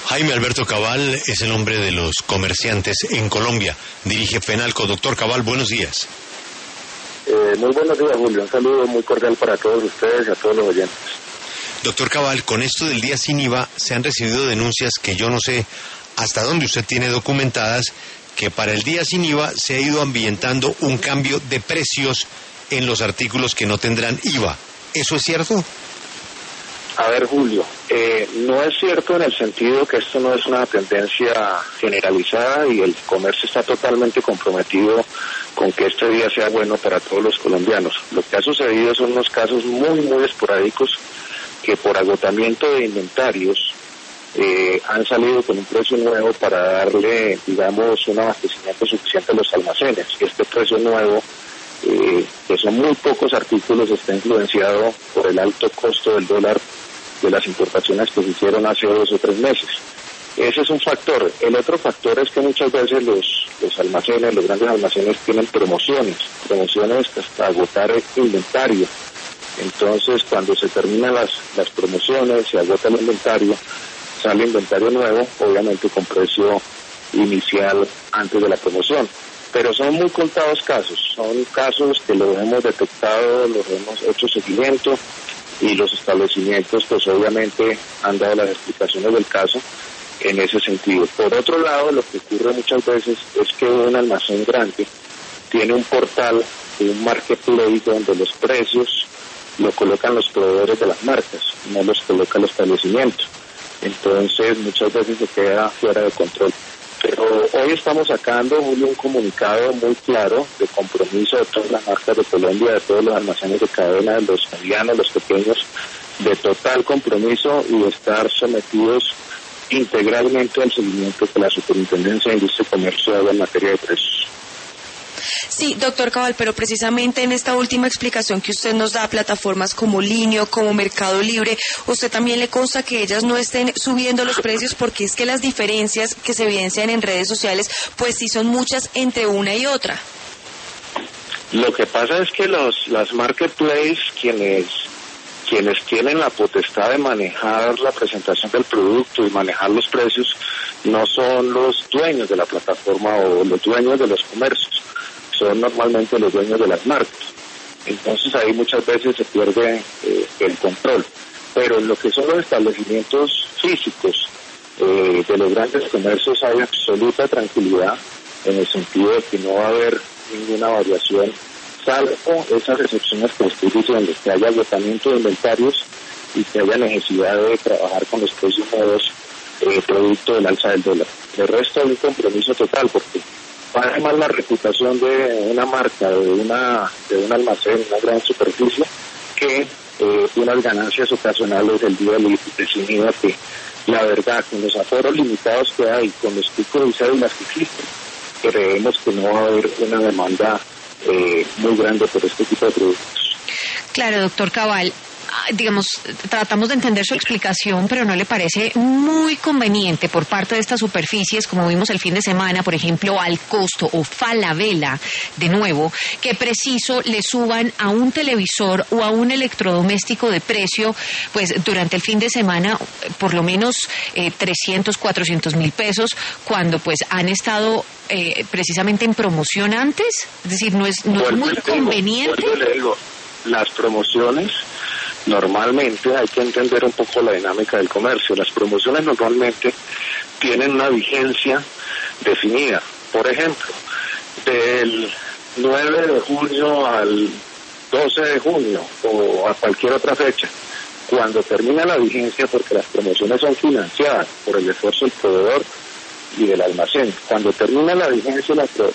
Jaime Alberto Cabal es el nombre de los comerciantes en Colombia. Dirige Fenalco. Doctor Cabal, buenos días. Muy buenos días, Julio. Un saludo muy cordial para todos ustedes y a todos los oyentes. Doctor Cabal, con esto del día sin IVA se han recibido denuncias que yo no sé hasta dónde usted tiene documentadas, que para el día sin IVA se ha ido ambientando un cambio de precios en los artículos que no tendrán IVA. ¿Eso es cierto? A ver, Julio, no es cierto en el sentido que esto no es una tendencia generalizada y el comercio está totalmente comprometido con que este día sea bueno para todos los colombianos. Lo que ha sucedido son unos casos muy esporádicos que por agotamiento de inventarios han salido con un precio nuevo para darle, digamos, un abastecimiento suficiente a los almacenes. Este precio nuevo, que son muy pocos artículos, está influenciado por el alto costo del dólar de las importaciones que se hicieron hace 2 o 3 meses. Ese es un factor. El otro factor es que muchas veces los almacenes, los grandes almacenes tienen promociones hasta agotar el inventario. Entonces, cuando se terminan las promociones, se agota el inventario, sale inventario nuevo, obviamente con precio inicial antes de la promoción. Pero son muy contados casos, son casos que los hemos detectado, los hemos hecho seguimiento, y los establecimientos pues obviamente han dado las explicaciones del caso en ese sentido. Por otro lado, lo que ocurre muchas veces es que un almacén grande tiene un portal, un marketplace donde los precios lo colocan los proveedores de las marcas, no los coloca el establecimiento. Entonces muchas veces se queda fuera de control. Pero hoy estamos sacando, Julio, un comunicado muy claro de compromiso de todas las marcas de Colombia, de todos los almacenes de cadena, de los medianos, los pequeños, de total compromiso y de estar sometidos integralmente al seguimiento que la Superintendencia de Industria y Comercio haga en materia de precios. Sí, doctor Cabal, pero precisamente en esta última explicación que usted nos da a plataformas como Linio, como Mercado Libre, ¿usted también le consta que ellas no estén subiendo los precios? Porque es que las diferencias que se evidencian en redes sociales, pues sí son muchas entre una y otra. Lo que pasa es que las marketplaces, quienes tienen la potestad de manejar la presentación del producto y manejar los precios, no son los dueños de la plataforma o los dueños de los comercios, son normalmente los dueños de las marcas. Entonces ahí muchas veces se pierde el control. Pero en lo que son los establecimientos físicos de los grandes comercios hay absoluta tranquilidad en el sentido de que no va a haber ninguna variación, salvo esas excepciones que estoy diciendo, que haya agotamiento de inventarios y que haya necesidad de trabajar con los precios nuevos producto del alza del dólar. El resto hay un compromiso total porque vale más la reputación de una marca, de un almacén, una gran superficie, que unas ganancias ocasionales del día de sin IVA, que la verdad, con los aforos limitados que hay, con los picos y cédulas que existen, creemos que no va a haber una demanda muy grande por este tipo de productos. Claro, doctor Cabal. Digamos, tratamos de entender su explicación, pero ¿no le parece muy conveniente por parte de estas superficies, como vimos el fin de semana, por ejemplo, al costo o Falabella, de nuevo, que preciso le suban a un televisor o a un electrodoméstico de precio, pues durante el fin de semana, por lo menos 300, 400 mil pesos, cuando pues han estado precisamente en promoción antes? Es decir, ¿no es muy conveniente? Le digo, las promociones normalmente hay que entender un poco la dinámica del comercio. Las promociones normalmente tienen una vigencia definida. Por ejemplo, del 9 de junio al 12 de junio o a cualquier otra fecha, cuando termina la vigencia, porque las promociones son financiadas por el esfuerzo del proveedor y del almacén, cuando termina la vigencia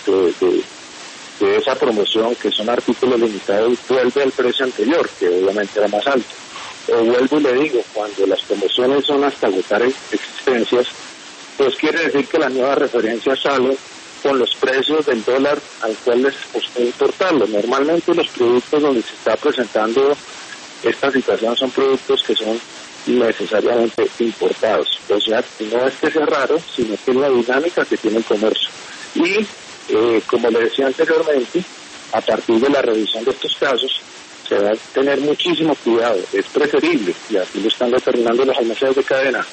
de esa promoción, que son artículos limitados, vuelve al precio anterior, que obviamente era más alto. O vuelvo y le digo, cuando las promociones son hasta agotar existencias, pues quiere decir que la nueva referencia sale con los precios del dólar al cual les costó importarlo. Normalmente los productos donde se está presentando esta situación son productos que son necesariamente importados. O sea, no es que sea raro, sino que es la dinámica que tiene el comercio. Y como le decía anteriormente, a partir de la revisión de estos casos, se va a tener muchísimo cuidado. Es preferible, y así lo están determinando los almacenes de cadena,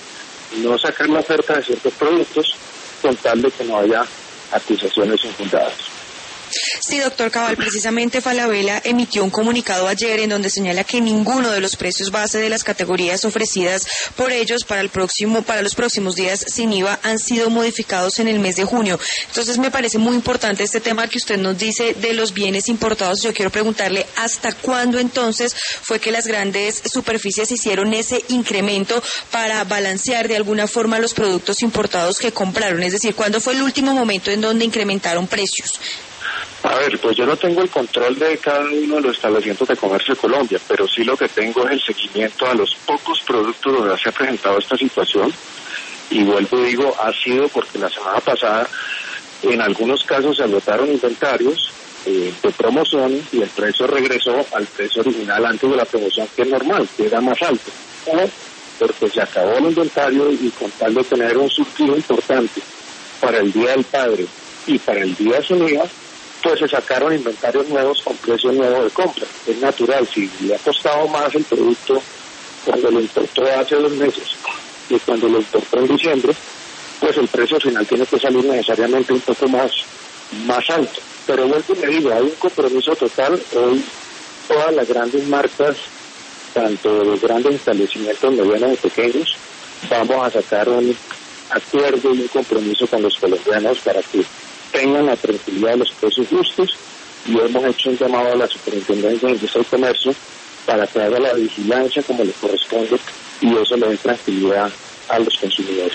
no sacar la oferta de ciertos productos con tal de que no haya acusaciones infundadas. Sí, doctor Cabal, precisamente Falabella emitió un comunicado ayer en donde señala que ninguno de los precios base de las categorías ofrecidas por ellos para los próximos días sin IVA han sido modificados en el mes de junio. Entonces me parece muy importante este tema que usted nos dice de los bienes importados. Yo quiero preguntarle hasta cuándo entonces fue que las grandes superficies hicieron ese incremento para balancear de alguna forma los productos importados que compraron. Es decir, ¿cuándo fue el último momento en donde incrementaron precios? A ver, pues yo no tengo el control de cada uno de los establecimientos de comercio de Colombia, pero sí lo que tengo es el seguimiento a los pocos productos donde se ha presentado esta situación. Y vuelvo y digo, ha sido porque la semana pasada en algunos casos se agotaron inventarios de promoción y el precio regresó al precio original antes de la promoción, que es normal, que era más alto. O porque se acabó el inventario y con tal de tener un surtido importante para el Día del Padre y para el Día sin IVA, pues se sacaron inventarios nuevos con precio nuevo de compra. Es natural, si le ha costado más el producto cuando lo importó hace 2 meses y cuando lo importó en diciembre, pues el precio final tiene que salir necesariamente un poco más alto. Pero vuelvo y me digo, hay un compromiso total. Hoy todas las grandes marcas, tanto de grandes establecimientos, medianos y pequeños, vamos a sacar un acuerdo y un compromiso con los colombianos para que tengan la tranquilidad de los precios justos, y hemos hecho un llamado a la Superintendencia de Industria y Comercio para que haga la vigilancia como le corresponde y eso le dé tranquilidad a los consumidores.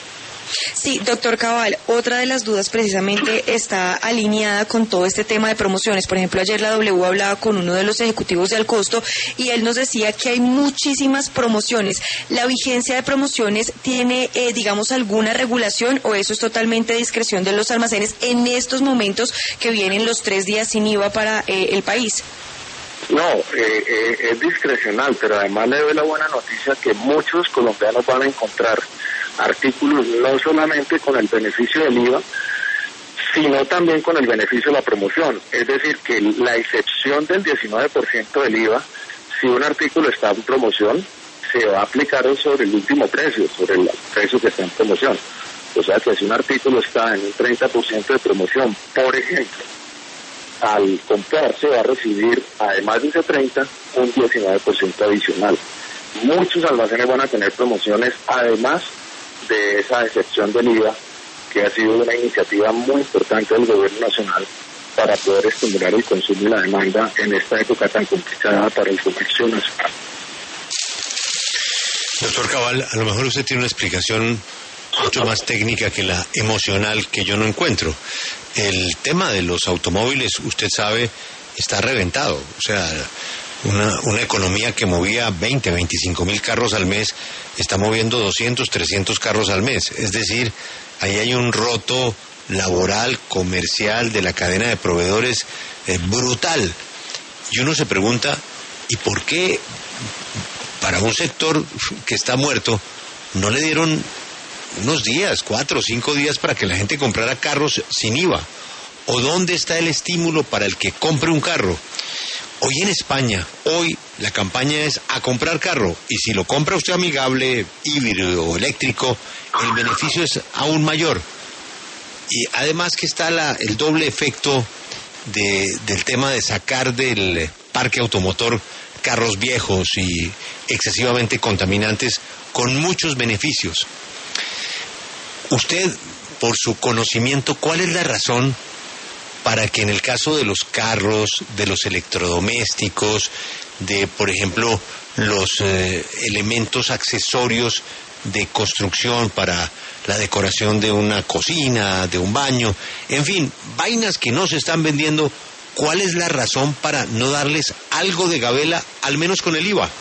Sí, doctor Cabal, otra de las dudas precisamente está alineada con todo este tema de promociones. Por ejemplo, ayer la W hablaba con uno de los ejecutivos de Alcosto y él nos decía que hay muchísimas promociones. ¿La vigencia de promociones tiene, digamos, alguna regulación o eso es totalmente discreción de los almacenes en estos momentos que vienen los 3 días sin IVA para el país? No, es discrecional, pero además le doy la buena noticia que muchos colombianos van a encontrar artículos no solamente con el beneficio del IVA, sino también con el beneficio de la promoción. Es decir, que la excepción del 19% del IVA, si un artículo está en promoción, se va a aplicar sobre el último precio, sobre el precio que está en promoción. O sea que si un artículo está en un 30% de promoción, por ejemplo, al comprar se va a recibir, además de ese 30%, un 19% adicional. Muchos almacenes van a tener promociones, además de esa excepción del IVA, que ha sido una iniciativa muy importante del gobierno nacional para poder estimular el consumo y la demanda en esta época tan complicada para el comercio nacional. Doctor Cabal, a lo mejor usted tiene una explicación mucho más técnica que la emocional que yo no encuentro. El tema de los automóviles, usted sabe, está reventado. O sea, una economía que movía 20, 25 mil carros al mes, está moviendo 200, 300 carros al mes. Es decir, ahí hay un roto laboral, comercial, de la cadena de proveedores brutal. Y uno se pregunta, ¿y por qué para un sector que está muerto no le dieron unos días, 4 o 5 días para que la gente comprara carros sin IVA? ¿O dónde está el estímulo para el que compre un carro? Hoy en España, la campaña es a comprar carro, y si lo compra usted amigable, híbrido o eléctrico, el beneficio es aún mayor. Y además que está el doble efecto del tema de sacar del parque automotor carros viejos y excesivamente contaminantes con muchos beneficios. Usted, por su conocimiento, ¿cuál es la razón para que en el caso de los carros, de los electrodomésticos, de, por ejemplo, los elementos accesorios de construcción para la decoración de una cocina, de un baño, en fin, vainas que no se están vendiendo, ¿cuál es la razón para no darles algo de gabela, al menos con el IVA?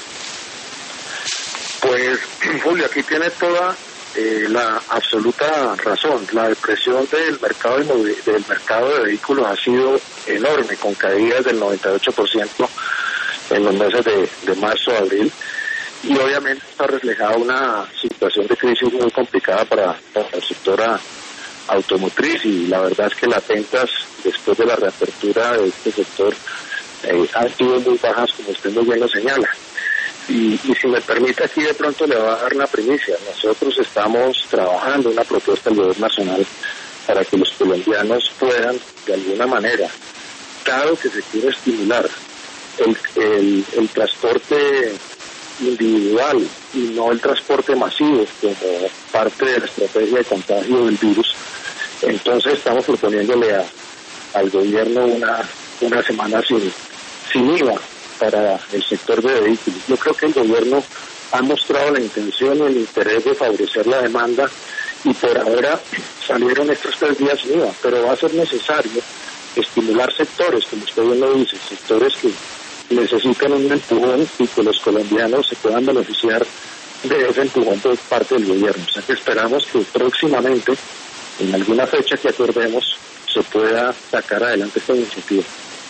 Pues, Julio, aquí tiene toda la absoluta razón. La depresión del mercado de vehículos ha sido enorme, con caídas del 98% en los meses de marzo a abril, y obviamente está reflejada una situación de crisis muy complicada para el sector automotriz, y la verdad es que las ventas después de la reapertura de este sector han sido muy bajas, como usted muy bien lo señala. Y si me permite aquí de pronto le voy a dar una primicia. Nosotros estamos trabajando una propuesta del gobierno nacional para que los colombianos puedan, de alguna manera, dado que se quiere estimular el transporte individual y no el transporte masivo como parte de la estrategia de contagio del virus, entonces estamos proponiéndole al gobierno una semana sin IVA para el sector de vehículos. Yo creo que el gobierno ha mostrado la intención y el interés de favorecer la demanda y por ahora salieron estos 3 días sin IVA, pero va a ser necesario estimular sectores, como usted bien lo dice, sectores que necesitan un empujón y que los colombianos se puedan beneficiar de ese empujón por parte del gobierno. O sea que esperamos que próximamente, en alguna fecha que acordemos, se pueda sacar adelante esta iniciativa.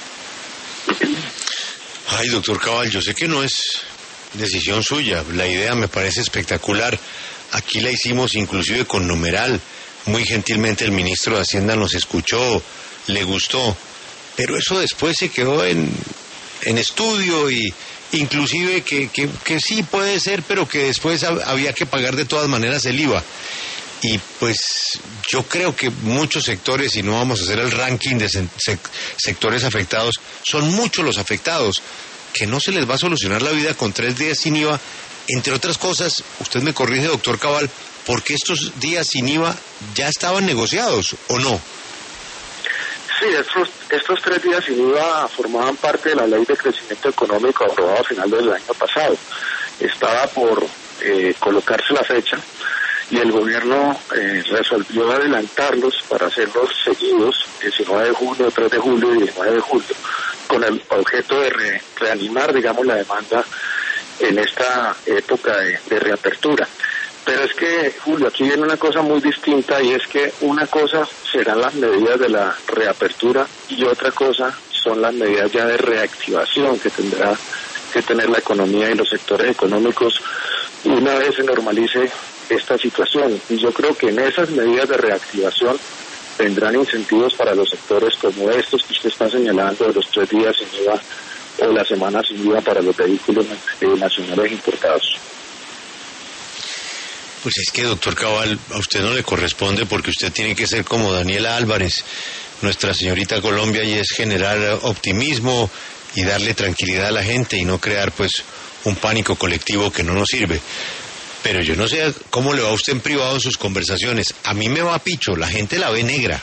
Ay, doctor Cabal, yo sé que no es decisión suya, la idea me parece espectacular. Aquí la hicimos inclusive con numeral, muy gentilmente el ministro de Hacienda nos escuchó, le gustó, pero eso después se quedó en estudio y inclusive que sí puede ser, pero que después había que pagar de todas maneras el IVA. Y pues yo creo que muchos sectores, y no vamos a hacer el ranking de sectores afectados, son muchos los afectados, que no se les va a solucionar la vida con 3 días sin IVA, entre otras cosas, usted me corrige, doctor Cabal, porque estos días sin IVA ya estaban negociados, ¿o no? Sí, estos 3 días sin IVA formaban parte de la Ley de Crecimiento Económico aprobada a finales del año pasado. Estaba por colocarse la fecha y el gobierno resolvió adelantarlos para hacerlos seguidos, 19 de junio, 3 de julio y 19 de julio, con el objeto de reanimar, digamos, la demanda en esta época de reapertura. Pero es que, Julio, aquí viene una cosa muy distinta y es que una cosa serán las medidas de la reapertura y otra cosa son las medidas ya de reactivación que tendrá que tener la economía y los sectores económicos una vez se normalice esta situación. Y yo creo que en esas medidas de reactivación tendrán incentivos para los sectores como estos que usted está señalando, de los 3 días sin IVA o la semana sin IVA para los vehículos nacionales importados. Pues es que, doctor Cabal, a usted no le corresponde porque usted tiene que ser como Daniela Álvarez, nuestra señorita Colombia, y es generar optimismo y darle tranquilidad a la gente y no crear pues un pánico colectivo que no nos sirve. Pero yo no sé cómo le va a usted en privado en sus conversaciones. A mí me va a picho, la gente la ve negra.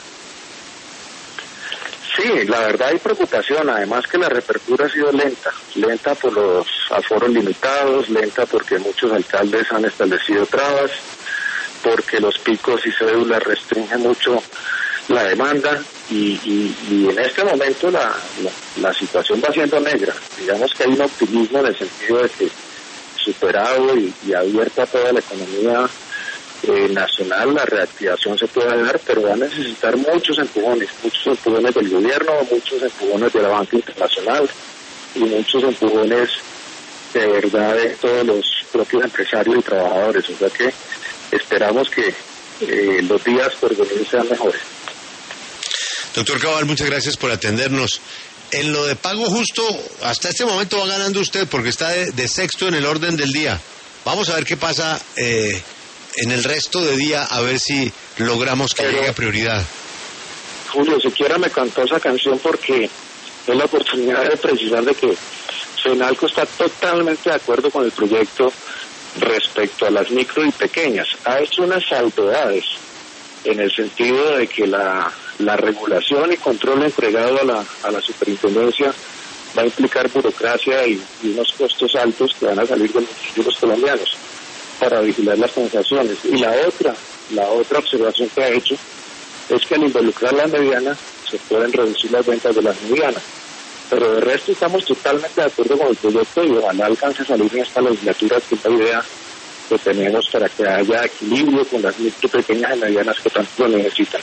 Sí, la verdad hay preocupación, además que la reapertura ha sido lenta por los aforos limitados, lenta porque muchos alcaldes han establecido trabas, porque los picos y cédulas restringen mucho la demanda y en este momento la situación va siendo negra. Digamos que hay un optimismo en el sentido de que superado y abierta toda la economía nacional, la reactivación se puede dar, pero va a necesitar muchos empujones del gobierno, muchos empujones de la banca internacional y muchos empujones de verdad de todos los propios empresarios y trabajadores. O sea que esperamos que los días por venir sean mejores. Doctor Cabal, muchas gracias por atendernos. En lo de pago justo, hasta este momento va ganando usted porque está de sexto en el orden del día. Vamos a ver qué pasa en el resto de día, a ver si logramos que llegue a prioridad. Julio, siquiera me cantó esa canción porque es la oportunidad de precisar de que FENALCO está totalmente de acuerdo con el proyecto respecto a las micro y pequeñas. Ha hecho unas salvedades en el sentido de que la regulación y control entregado a la superintendencia va a implicar burocracia y unos costos altos que van a salir de los colombianos para vigilar las transacciones. Y la otra observación que ha hecho es que al involucrar las medianas se pueden reducir las ventas de las medianas. Pero de resto estamos totalmente de acuerdo con el proyecto y ojalá alcance a salir en esta legislatura, que es la idea que tenemos para que haya equilibrio con las micro, pequeñas y medianas que tanto lo necesitan.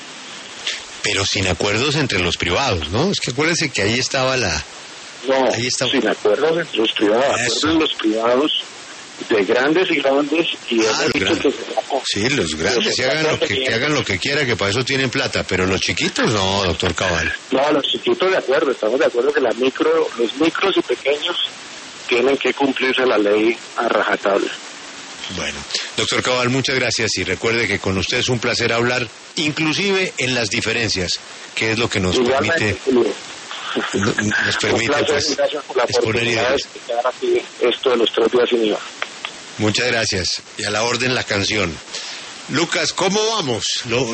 Pero sin acuerdos entre los privados, ¿no? Es que acuérdense que ahí estaba No, sin acuerdos entre los privados, acuerdos de los privados de grandes y grandes y sí, los grandes que hagan lo que quieran, que para eso tienen plata, pero los chiquitos no, doctor Cabal. No, los chiquitos de acuerdo, estamos de acuerdo que los micros y pequeños tienen que cumplirse la ley a rajatabla. Bueno, doctor Cabal, muchas gracias y recuerde que con usted es un placer hablar, inclusive en las diferencias, que es lo que nos Igualmente, permite pues, exponer ideas. Aquí esto de los 3 días sin IVA. Muchas gracias y a la orden la canción. Lucas, ¿cómo vamos?